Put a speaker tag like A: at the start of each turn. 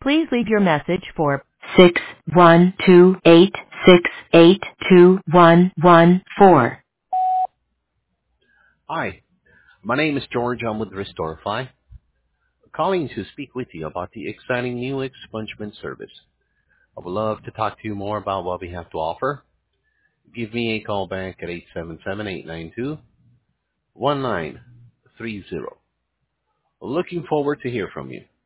A: Please leave your message for 612-868-2114.
B: Hi, my name is George. I'm with Restorify, calling to speak with you about the exciting new expungement service. I would love to talk to you more about what we have to offer. Give me a call back at 877-892-1930. Looking forward to hear from you.